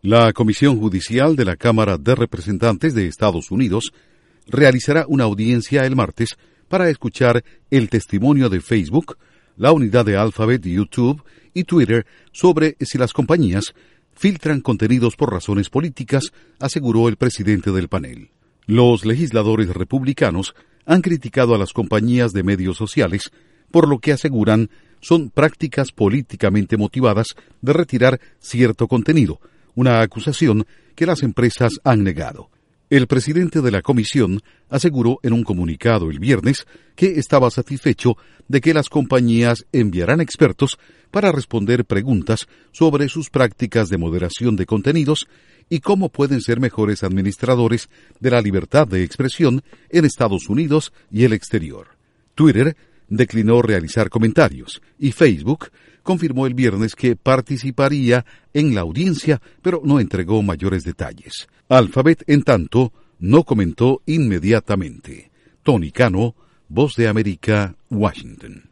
La Comisión Judicial de la Cámara de Representantes de Estados Unidos realizará una audiencia el martes para escuchar el testimonio de Facebook, la unidad de Alphabet, YouTube y Twitter sobre si las compañías filtran contenidos por razones políticas, aseguró el presidente del panel. Los legisladores republicanos han criticado a las compañías de medios sociales por lo que aseguran son prácticas políticamente motivadas de retirar cierto contenido, una acusación que las empresas han negado. El presidente de la comisión aseguró en un comunicado el viernes que estaba satisfecho de que las compañías enviarán expertos para responder preguntas sobre sus prácticas de moderación de contenidos y cómo pueden ser mejores administradores de la libertad de expresión en Estados Unidos y el exterior. Twitter declinó realizar comentarios y Facebook confirmó el viernes que participaría en la audiencia, pero no entregó mayores detalles. Alphabet, en tanto, no comentó inmediatamente. Tony Cano, Voz de América, Washington.